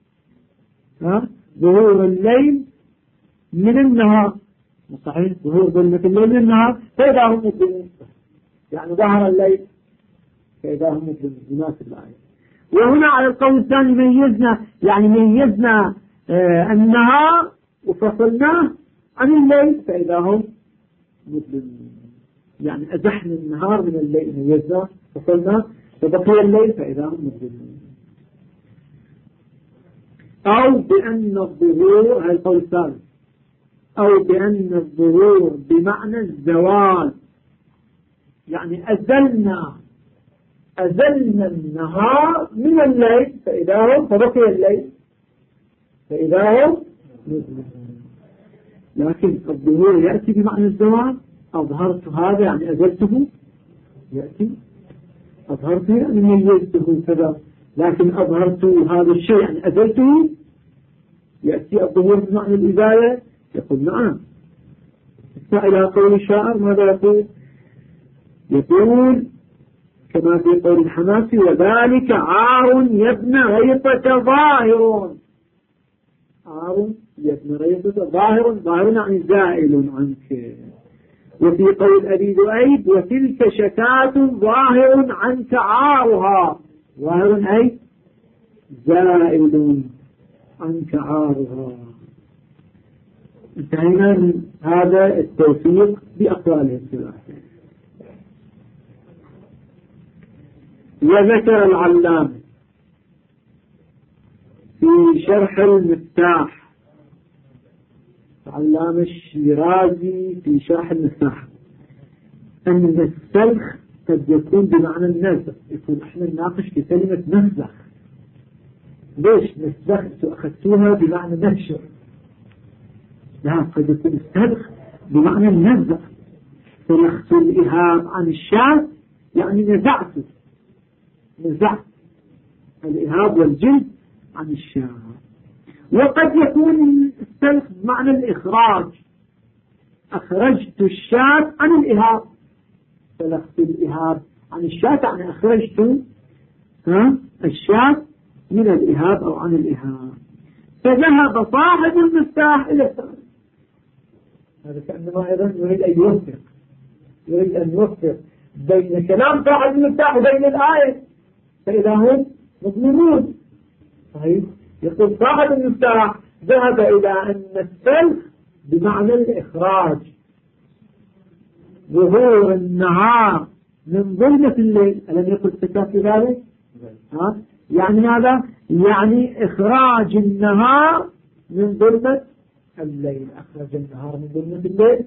ظهور الليل من النهار. صحيح؟ ظهور ظلمة الليل من النهار فإذا هم مظلمون، يعني ظهر الليل فإذا هم مظلمون. يناسب الآية. وهنا على القول الثاني ميزنا النهار وفصلناه عن الليل فإذا هم مظلمون، يعني أزحنا النهار من الليل، ميزناه فصلناه فبقي الليل فإذا هم مظلمون. أو بأن الظهور، هذا القول الثالث، أو بأن الظهور بمعنى الزوال، يعني أزلنا النهار من الليل فإذا هم فبقي الليل فإذا هم مظلمون. لكن الظهور يأتي بمعنى الزوال. أظهرت هذا يعني أزلته، يأتي أظهرته يعني ميزته كذا. لكن أظهرت هذا الشيء يعني أزلته، يأتي الظهور بمعنى الإزالة. يقول نعم. إلى قول الشاعر ماذا يقول؟ يقول كما في قول الحماسي: وذلك عار يا ابن غيطة ظاهر. عار يا ابن غيطة ظاهر يعني زائل عنك. وفي قول أبي ذؤيب: وتلك شكاة ظاهر عنك عارها. ظاهر أي زائل عنك عارها. انتهينا من هذا التوفيق بأقواله الثلاثة. وذكر العلامة في شرح المفتاح، العلامة الشيرازي في شرح المفتاح، أن السلخ قد يكون بمعنى النسخ. يقول احنا نناقش في كلمة نسخ. ليش نسخ أخذتوها بمعنى نشر؟ لا، قد يكون السلخ بمعنى النزع. سلخت الإهاب عن الشاة يعني نزعت الإهاب والجلد عن الشاة. وقد يكون السلخ بمعنى الإخراج. أخرجت الشاة عن الإهاب. سلخت الإهاب عن الشاة يعني أخرجت الشاة من الإهاب أو عن الإهاب. فذهب صاحب المفتاح إلى الثاني. هذا كأنما أيضا يريد أن يوفق بين كلام صاحب المفتاح وبين الآية فإذا هم مظلمون. طيب يقول صاحب المفتاح ذهب إلى أن السلخ بمعنى الإخراج، ظهور النهار من ظلمة الليل. ألم يقل السكات في ذلك؟ يعني ماذا؟ يعني إخراج النهار من ظلمة الليل. أخرج النهار من ظلمة الليل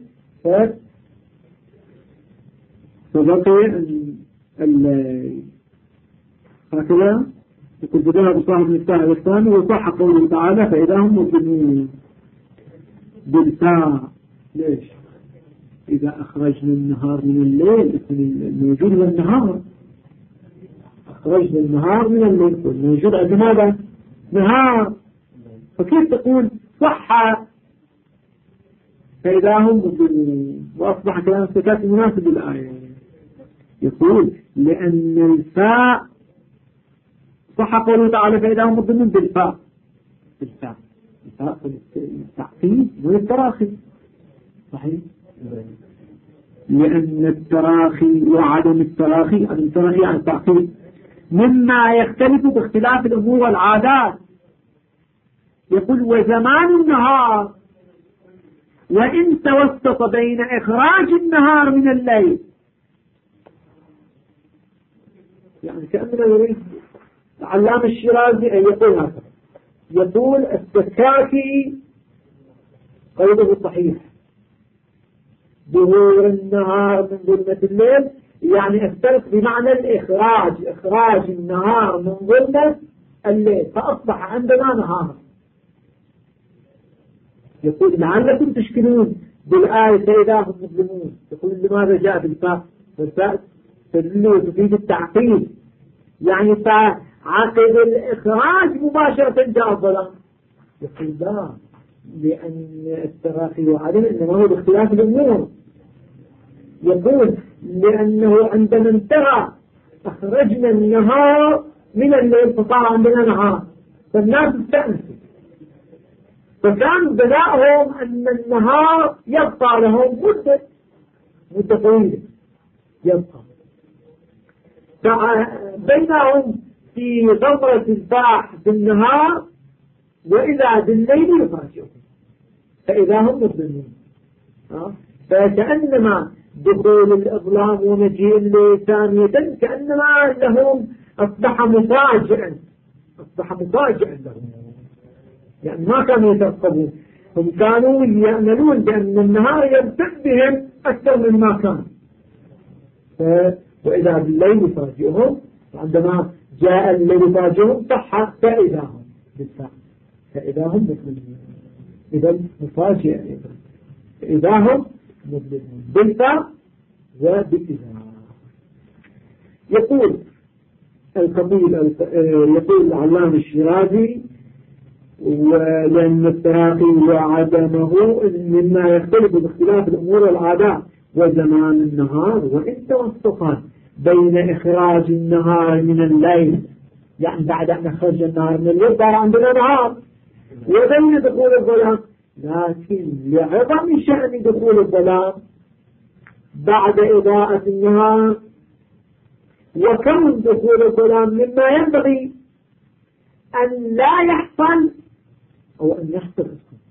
فبقي الليل. هكذا يقول بدأها بصاحب المفتاح الثاني. وصح قوله تعالى: فإذا هم مظلمون بالفاء. ليش؟ إذا أخرجنا النهار من الليل الموجود هو النهار. أخرجنا النهار من الليل والموجود عند ماذا؟ نهار. فكيف تقول صح فإذا هم مظلمون؟ وأصبح كلام السكات مناسب للآية. يقول لأن الفاء صح قوله تعالى فإذا هم مظلمون بالفاء الفاء التعقيد والتراخي صحيح، لأن التراخي وعدم التراخي عن التعقيد مما يختلف باختلاف الأمور والعادات. يقول وزمان النهار وإن توسط بين إخراج النهار من الليل، يعني كأننا يريد علام الشيرازي أن يقول هذا، يقول السكاكي قوله صحيح ظهور النهار من ظلمة الليل، يعني السلق بمعنى الإخراج، إخراج النهار من ظلمة الليل فأصبح عندنا نهار. يقول لعلكم تشكلون بالآية فإذا هم مظلمون، يقول لماذا جاء بالفاء؟ والفاء تفيد التعقيد، يعني فعقد الإخراج مباشرة جاء الظلام. يقول لا، لأن التراخي وعدم إنما هو باختلاف الأمور. يقول لأنه عندما انتهى أخرجنا النهار من الليل فصار عندنا نهار، فالناس استأنسوا، فكان بناءهم أن النهار يبقى لهم مدة طويلة يبقى، فبينهم في غمرة الباح بالنهار وإذا بالليل يفاجئهم فإذا هم مظلمون. فكأنما دخول الإظلام ومجيء الليل ثانية كأنما لهم أصبح مفاجئا لهم، يعني ما كانوا يترقبون، هم كانوا يأملون بأن النهار يمتد بهم أكثر مما كان، وإذا بالليل يفاجئهم، عندما جاء الليل يفاجئهم صح فإذا هم مظلمون. إذا مفاجئ إذا هم مظلمون بالفاء وبالإذا. يقول الخطيب يقول العلامة الشيرازي ولأن التراخي وعدمه مما يختلف باختلاف الأمور والعادات وزمان النهار وإن توسطان بين إخراج النهار من الليل، يعني بعد أن أخرج النهار من الليل صار عندنا نهار، وبين دخول الظلام، لكن لعظم شأن دخول الظلام بعد إضاءة النهار وكون دخول الظلام مما ينبغي أن لا يحصل أو أن يحصل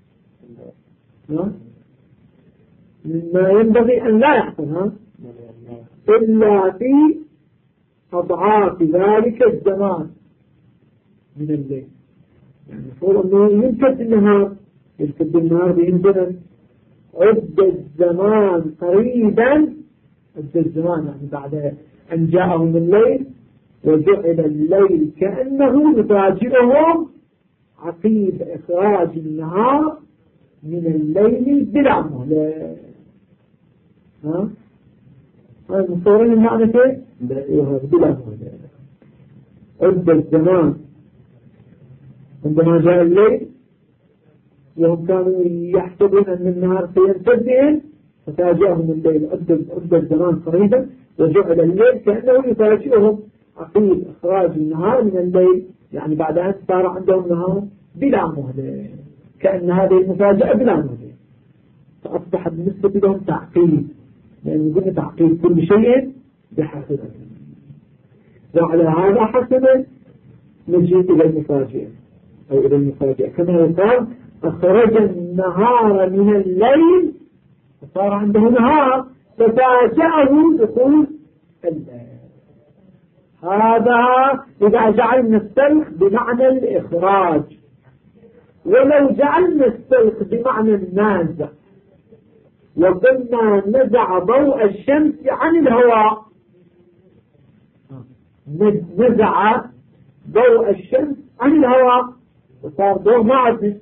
مما ينبغي أن لا يحصل إلا في أضعاف ذلك الزمان من الليل. يعني يقول أنه يمكد النهار بإمكانه عد الزمان قريبا، عد الزمان يعني بعد أن جاءهم الليل وجعل الليل كأنه يفاجئهم عقيب إخراج النهار من الليل بلا مهلة. هذا مصورين المعنى كيف؟ بلا مهلة. عد الزمان عندما جاء الليل وهم كانوا يحسبون أن النهار سيمتد بهم ففاجأهم الليل، عد الزمان قريبا وجعل الليل كأنه يفاجئهم عقيب إخراج النهار من الليل، يعني بعد أن صار عندهم نهار بلا مهلة، كأن هذه المفاجأة بلا مهلة، فأصبح بالنسبة لهم تعقيد، لأن قلنا تعقيد كل شيء بحسبه، وعلى هذا حسب نجي إلى المفاجئة أو إلى المفاجئة كما يقال أخرج النهار من الليل فصار عنده نهار ففاجأه دخول الليل. هذا إذا جعلنا السلخ بمعنى الإخراج، ولو جعلنا السلخ بمعنى النازع وقلنا نزع ضوء الشمس عن الهواء، نزع ضوء الشمس عن الهواء وصار ضوء معدن،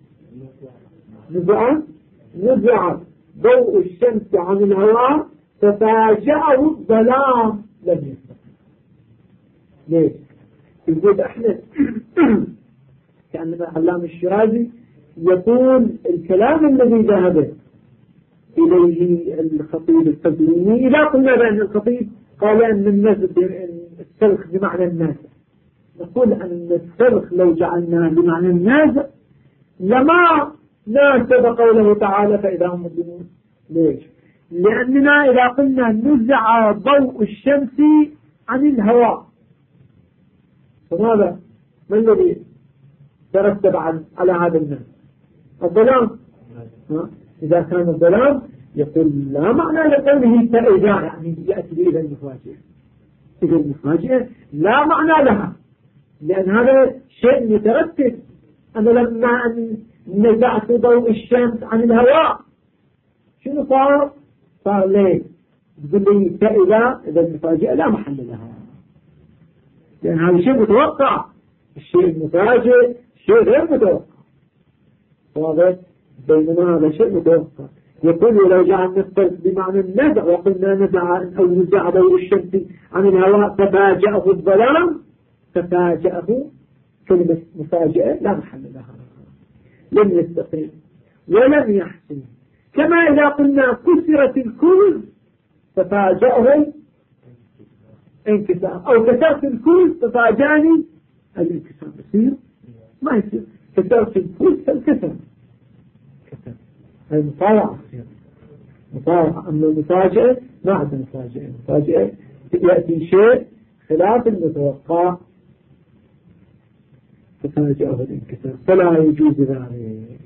نزع ضوء الشمس عن الهواء ففاجأه الظلام لم يستطع. ليش؟ يقول احنا كأنما علامة الشيرازي يقول الكلام الذي ذهب إليه الخطيب التبليني، إذا قلنا بأن الخطيب قال أن السلخ بمعنى الناس، نقول أن الفرق لو جعلناه بمعنى النازع لما ناسب قوله تعالى فإذا هم مظلمون. ليش؟ لأننا إذا قلنا نزع ضوء الشمس عن الهواء فماذا؟ ما الذي ترتب على هذا الناس؟ الظلام. إذا كان الظلام يقول لا معنى لقوله فإذا يعني يأتي بإذا المفاجئة. إذا المفاجئة لا معنى لها لأن هذا شيء يترتب. أنا لما نزعت ضوء الشمس عن الهواء شنو صار؟ صار ليه؟ تقول لي فإذا المفاجئة لا محل لها لأن هذا شيء متوقع. الشيء المفاجئ شيء غير متوقع واضح بينما هذا شيء متوقع. يقول لو جعلنا الفرق بمعنى النزع وقلنا نزع أو نزع ضوء الشمس عن الهواء ففاجأه الظلام ففاجأه كلمة مفاجئة لا محل لها لم يستقيم ولم يحسن. كما إذا قلنا كسرت الكوز ففاجأه انكسار أو كسرت الكوز ففاجأني الانكسار. يصير؟ ما يصير. كسرت الكوز فالكسر هذه مطالعة. أما المفاجأة ما عندنا مفاجأة. المفاجأة يأتي شيء خلاف المتوقع ففاجأه الانكسار فلا يجوز ذلك.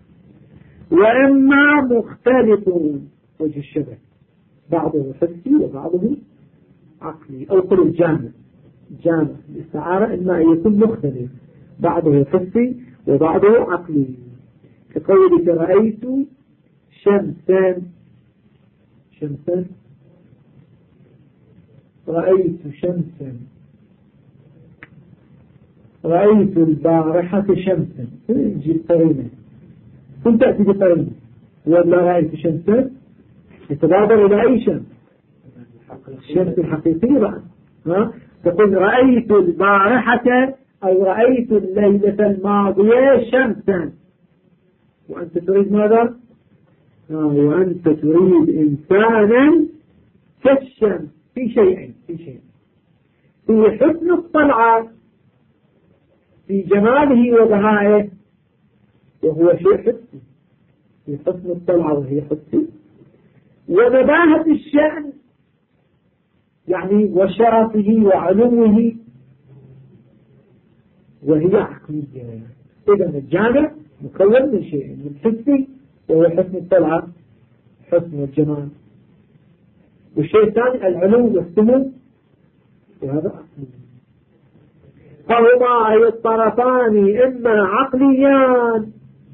وإما مختلف وجه الشبه بعضه حسي وبعضه عقلي أو قل جامع الاستعارة إما أن يكون مختلف بعضه حسي وبعضه عقلي كقولك رأيت شمسا رأيت شمسا رأيت البارحة شمسا جيب قرينة كنت تأتي بقرينة ولا رأيت شمسا يتبادر إلى أي شمس الشمس الحقيقية بقى تقول رأيت البارحة أو رأيت الليلة الماضية شمسا وأنت تريد ماذا؟ وأنت تريد إنسانا كالشمس في شيئين في حسن الطلعة في جماله وبهائه وهو شيء حسي في حسن الطلعة وهي حسي ونباهة الشأن يعني وشرفه وعلوه وهي عقلية. إذا الجامع مكون من شيء من حسي وهو حسن الطلعة حسن الجمال والشيء الثاني العلو والسمو وهذا عقلي. فهما أي الطرفان إما عقليان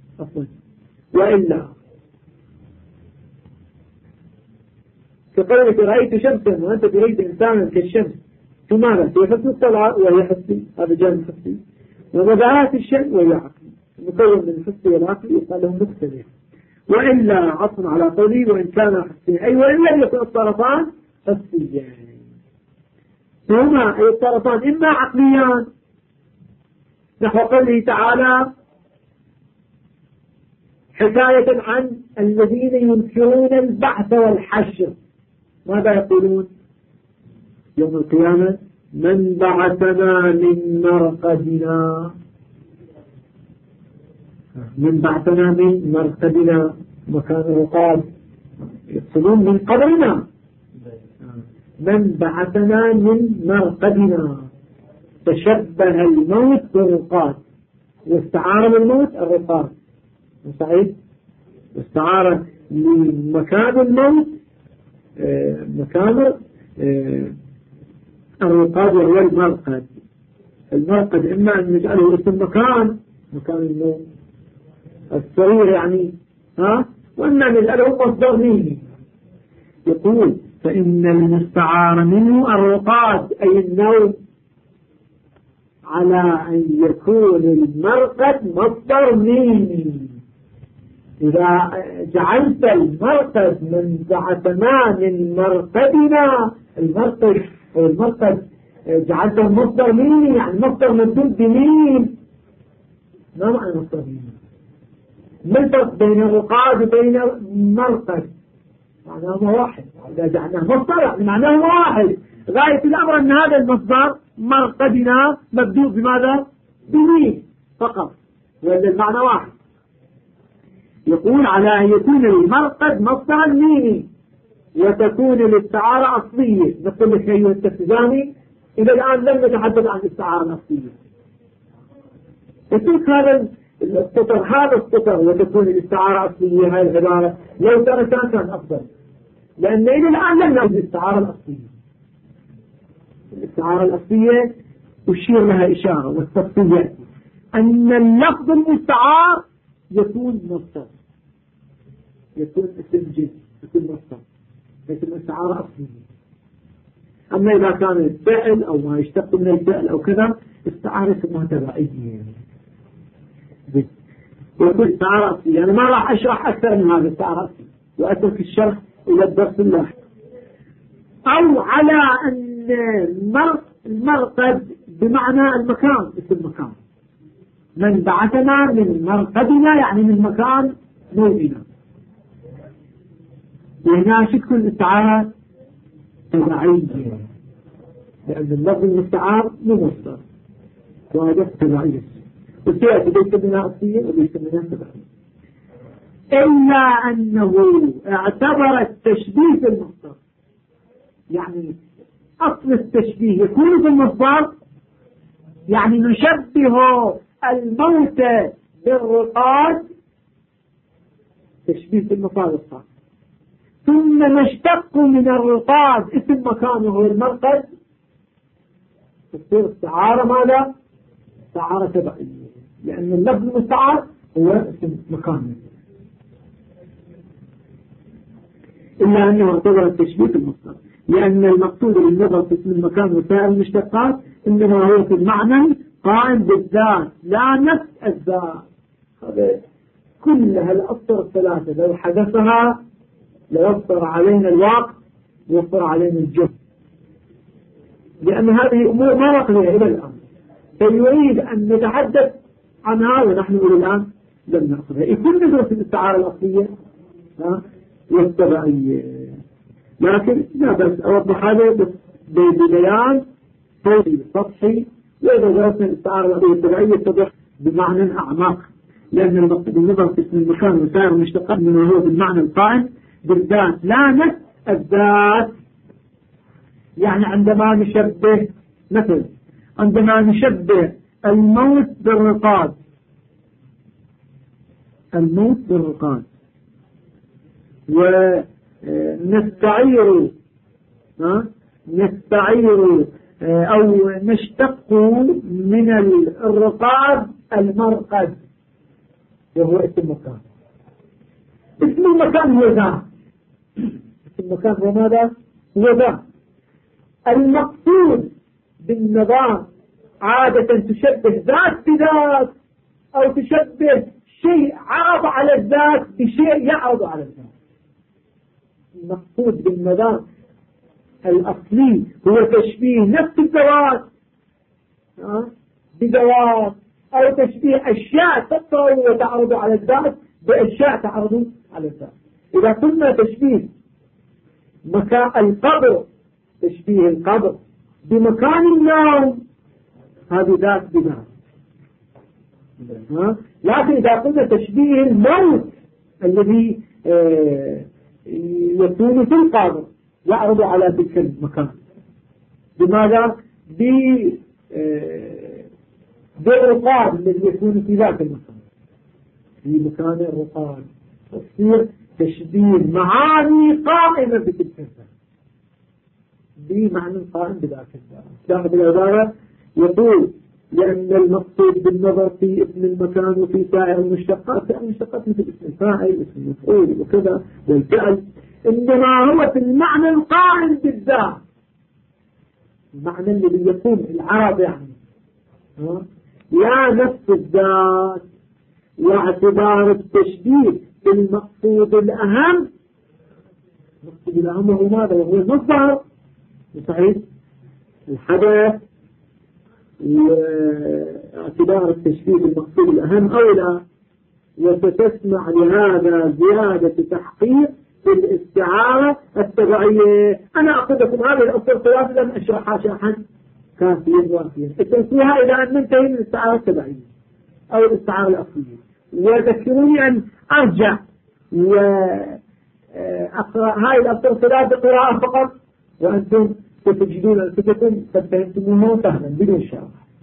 وإلا كقولك رأيت شمسا وأنت تريد إنسانا كالشمس فماذا؟ في حسن الطلعة وهي حسي هذا جانب حسي ومبعات الشمس وهي عقلي مكون من الحسي والعقلي قال لهم مختلف. وإلا عطف على قولي وإن كان حسين أي وإلا يكون الطرفان حسيان فهما أي الطرفان إما عقليان نحو قوله تعالى حكاية عن الذين ينكرون البعث والحشر ماذا يقولون يوم القيامة من بعثنا من مرقدنا مكان الرقاد يقولون من قبرنا من بعثنا من مرقدنا تشبه الموت بالرقاد واستعار من الموت الرقاد صحيح واستعار لمكان الموت مكان الرقاد وهو المرقد. المرقد إما أن نجعله اسم مكان الموت السرير يعني وإما نجعله مصدر منه. يقول فإن المستعار منه الرقاد أي النوم على أن يكون المرقد مصدر منه. إذا جعلت المرقد من بعثنا من مرقدنا المرقد جعلته مصدر منه يعني مصدر ممدود بمين ما معنى مصدر منه ما الفرق بين الرقاد وبين المرقد معناه واحد. إذا جعلناه مصدر يعني معناه واحد غاية الأمر أن هذا المصدر مرقدنا مبدوء بماذا؟ بميم فقط، وهذا المعنى واحد. يقول على أن يكون المرقد مصدرا ميمي وتكون الاستعارة أصلية. نقول لك أيها التفزاني إلى الآن لم نتحدث عن الاستعارة الأصلية. يترك هذا السطر وتكون الاستعارة أصلية. هذه العبارة لو تركها كان أفضل، لأن إلى الآن لم نأخذ الاستعارة الأصلية. الاستعارة الأصلية أشير لها إشارة والتفصيل يأتي أن اللفظ المستعار يكون مصدر، يكون اسم جنس، يكون مصدر، لكن الاستعارة أصلية. أما إذا كان الفعل أو ما يشتق من الفعل أو كذا استعارة اسمها تبعية. يكون استعارة أصلية. أنا ما راح أشرح أكثر من هذا الاستعارة الأصلية وأترك الشرح إلى الدرس اللاحق. أو على أن المرقد بمعنى المكان، اسم مكان. من بعثنا من مرقدنا يعني من مكان موتنا. وهنا شكل الاستعارة تبعية، لأن اللفظ المستعار مصدر وهذا تبعية. وسيأتي ليس منها أصلية وليس منها تبعية، إلا أنه اعتبر التشبيه في المصدر. يعني أصل التشبيه يكون في المصدر، يعني نشبه الموت بالرقاد، تشبيه في المصادر الصح. ثم نشتق من الرقاد اسم مكانه المرقد، تصير استعارة ماذا؟ استعارة تبعية، لأن اللفظ المستعار هو اسم مكانه. إلا أنه اعتبر التشبيه في المصدر، لأن المقصود بالنظر في اسم المكان وسائر المشتقات إنما هو في المعنى قائم بالذات لا نفس الذات. هذا كلها الأسطر الثلاثة لو حدثها ليوفر علينا الوقت ويوفر علينا الجهد، لأن هذه أمور ما وقعها إلى الآن، فيريد أن نتحدث عنها ونحن إلى الآن لم نأخذها. يكون ندرس الاستعارة الأصلية والتبعية، لكن لا بس أوضح هذا ببيان فوقي سطحي. وإذا درسنا الاستعارة الأصلية والتبعية يتضح بمعنى أعمق، لأن المقصود النظر في اسم المكان وسائر المشتقات منه هو بالمعنى القائم بالذات لا نفس الذات. يعني عندما نشبه مثل عندما نشبه الموت بالرقاد، الموت بالرقاد، ونستعير أو نشتق من الرقاد المرقد وهو اسم مكان. اسم المكان هو ذات، اسم المكان هو ماذا؟ هو ذات. المقصود بالنظام عادة تشبه ذات بذات، أو تشبه شيء عرض على الذات بشيء يعرض على الذات. المقصود بالنظام الأصلي هو تشبيه نفس الذوات بذوات، أو تشبيه أشياء تطرأ وتعرض على الذات بأشياء تعرض على الذات. إذا قلنا تشبيه مكان القبر، تشبيه القبر بمكان النوم، هذه ذات بذات. لكن إذا قلنا تشبيه الموت الذي يكون في القبر يعرض على تلك المكان، بماذا؟ بالرقاد الذي يكون في ذاك المكان، في مكان الرقاد. تصير تشبيه معاني قائمة بتلك الذات بمعنى قائم بذاك الذات. لاحظ العبارة يقول لأن المقصود بالنظر في اسم المكان وفي سائر المشتقات، سائر المشتقات مثل اسم الفاعل، اسم المفعول وكذا والفعل، إنما هو في المعنى القائم بالذات، المعنى الذي يكون العرب يعني لا نفس الذات. واعتبار التشبيه بالمقصود الأهم، المقصود الأهم هو ماذا؟ وهو المصدر صحيح الحدث. واعتبار التشبيه بالمقصود الأهم أولى، وستسمع لهذا زيادة تحقيق في بالاستعارة التبعية. أنا أقول لكم هذه الأصول ثلاثة لم أشرحها شرحا كافيا وافيا، اتركوها إلى أن ننتهي من الاستعارة التبعية أو الاستعارة الأصلية، وذكروني أن أرجع وأقرأ هاي الأصول ثلاثة بقراءة فقط، وأنتم ستجدون أنفسكم قد فهمتموه فهما بدون شرح.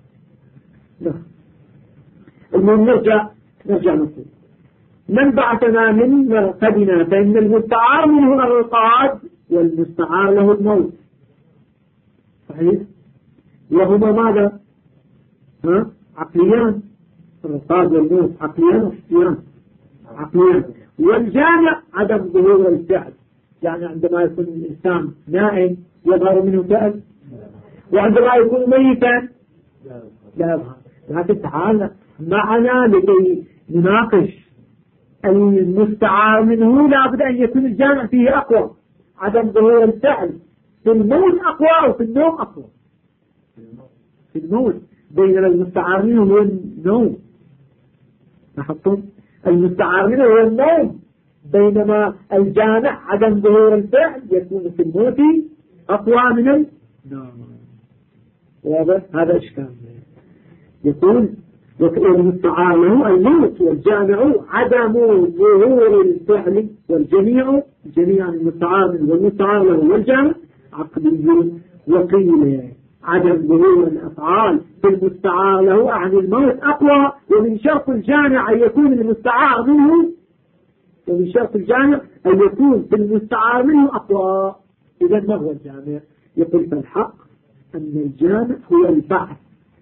المهم نرجع نقول من بعثنا من مرقدنا، فإن المستعار منه الرقاد والمستعار له الموت. صحيح؟ وهما ماذا؟ عقليان. الرقاد والموت عقليان وحسيان. عقليان. والجامع عدم ظهور الفعل، يعني عندما يكون الإنسان نائم يظهر منه فعل، وعندما يكون ميتا لا يظهر. لكن تعالى معنا لكي نناقش المستعار منه لابد أن يكون الجامع فيه أقوى. عدم ظهور الفعل في الموت أقوى وفي النوم أقوى. في الموت بينما المستعار منه هو النوم. لاحظتم؟ المستعار منه هو النوم، بينما الجامع عدم ظهور الفعل يكون في الموت أقوى من النوم. واضح؟ هذا إشكال. يقول والمستعار له الموت والجامع عدم ظهور الفعل، والجميع جميعا المستعار منه والمستعار له والجامع عقلي. وقيل عدم ظهور الأفعال في المستعار له عن الموت أقوى، ومن شرط الجامع أن يكون المستعار منه، ومن شرط الجامع أن يكون في المستعار منه أقوى. إذا ما هو الجامع؟ يقول فالحق أن الجامع هو البعث،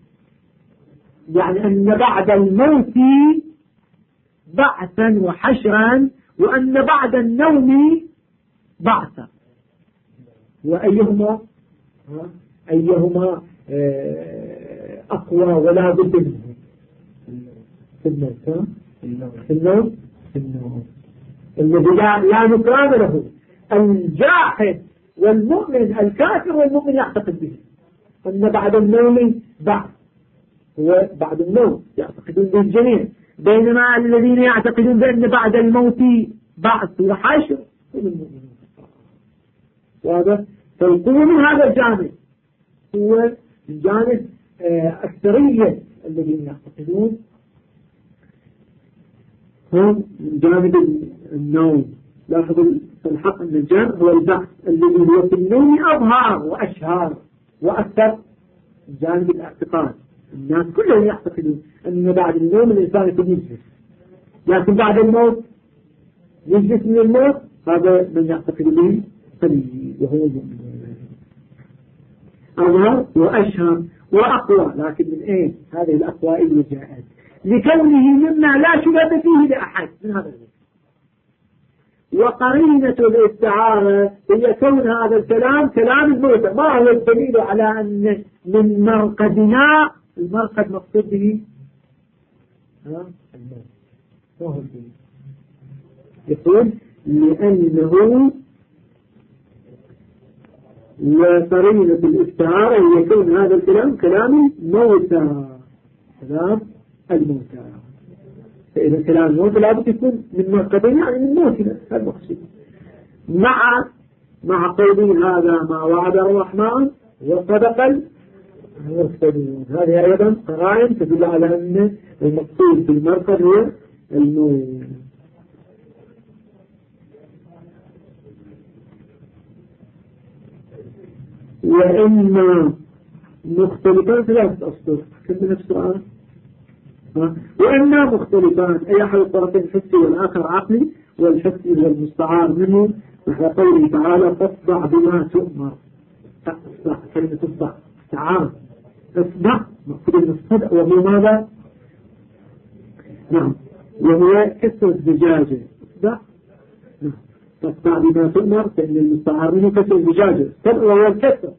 يعني أن بعد الموت بعثا وحشرا، وأن بعد النوم بعثا. وأيهما أقوى ولا بد منه؟ في النوم الذي لا نكرام له. الجاحد والمؤمن الكافر والمؤمن يعتقد به أن بعد النوم بعث، هو بعد النوم يعتقدون بالجميع، بينما الذين يعتقدون بأن بعد الموت بعث وحشر هم المؤمنون. واضح؟ فالقوة من هذا الجانب هو الجانب أكثرية الذين يعتقدون هم من جانب النوم. لاحظوا فالحق أن الجانب هو البعث الذي هو في النوم أظهر وأشهر وأكثر جانب الاعتقاد. الناس كلهم يعتقدون أن بعد النوم الإنسان يكون يجلس، لكن بعد الموت يجلس من الموت، هذا من يعتقد به قليل وهو المؤمن. أظهر وأشهر وأقوى، لكن من أين هذه الأقوى اللي جاءت؟ لكونه مما لا شبهة فيه لأحد من هذا الوجه. وقرينة الاستعارة هي كون هذا الكلام كلام الموتى. ما هو الدليل على أن من مرقدنا المرقد مقصود به الموت؟ ما هو الدليل؟ يقول لأنه وقرينة الاستعارة هي كون هذا الكلام كلام موتى، كلام الموتى. فإذا كلام الموتى لابد يكون من مرقدين، يعني من موتنا، هذا مقصود. مع قوله هذا ما وعد الرحمن وصدق المرسلون. هذه أيضا قرائن تدل على أن المقصود في المرقد هو الموت. وإما مختلفان ثلاثة أسطر كم نفس الآن. وإما مختلفان أي أحد الطرفين حسي والآخر عقلي، والحسي هو المستعار منه، مثل قوله تعالى فاصدع بما تؤمر. تصدع كلمة تصدع تعال اصدع مقصود من الصدع، وهو ماذا؟ نعم، وهو كسر الزجاجة. اصدع نعم، تصدع بما تؤمر، فإن المستعار منه كسر الزجاجة، الصدع وهو الكسر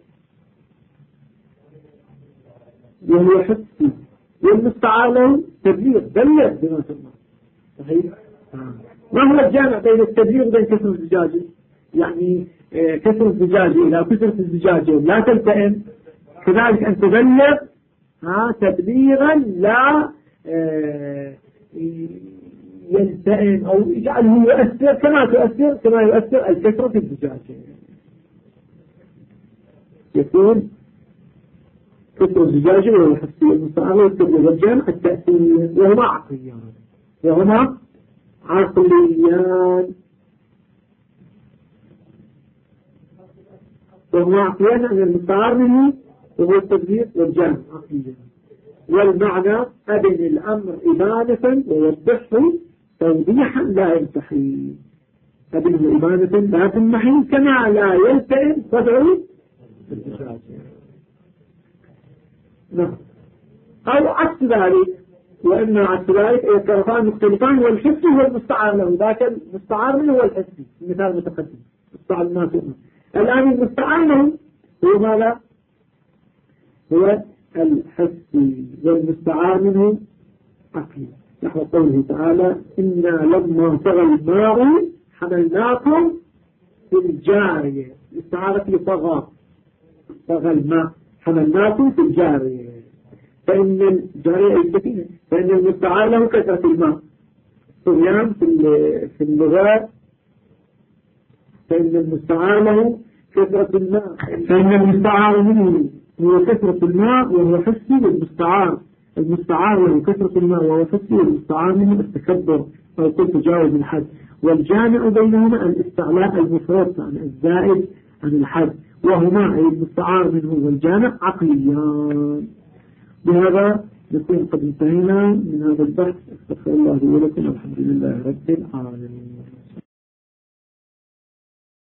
وهو حسي، والمستعار له تبليغ بلغ بما تؤمر. صحيح؟ ما هو الجامع بين التبليغ وبين كسر الزجاجة؟ يعني كسر الزجاجة إذا كسرت الزجاجة لا تلتئم، كذلك أن تبلغ تبليغا لا يلتئم أو يجعله يؤثر كما يؤثر الكثرة في الزجاجة. يكون كثرة الزجاجة وهو الحسي المستعار والكثرة والجمع التأثير وهما عقليان أن المستعار منه وهو التدبير والجمع عقليان. والمعنى أبن الأمر إبانة ووضحه توضيحا لا ينتحي. أبن إبانة لا تنمحي كما لا يلتئم فدعوا نعم. أو عكس ذلك، وإن عكس ذلك الطرفان مختلفان والحسي هو المستعار له، ذاك المستعار منه هو الحسي مثال متقدم مستعار الناس. الآن المستعار له هو ماذا؟ هو الحسي والمستعار منه عقلي. نحو قوله تعالى إنا لما طغى الماء حملناكم في الجارية. الاستعارة في طغى الماء حملناكم في الجارية. فإن الجارية السفينة، فإن المستعار له كثرة الماء. طغيان في اللغات فإن المستعار له كثرة الماء، فإن المستعار منه هو كثرة الماء وهو حسي، المستعار له كثرة الماء وهو حسي، والمستعار منه التكبر أو قلت تجاوز الحد. والجامع بينهما الاستعلاء المفرط عن الزائد عن الحد، وهما أي المستعار منه والجامع عقليان. بهذا نكون قد انتهينا من هذا البحث. استغفر الله لي ولكم، الحمد لله رب العالمين.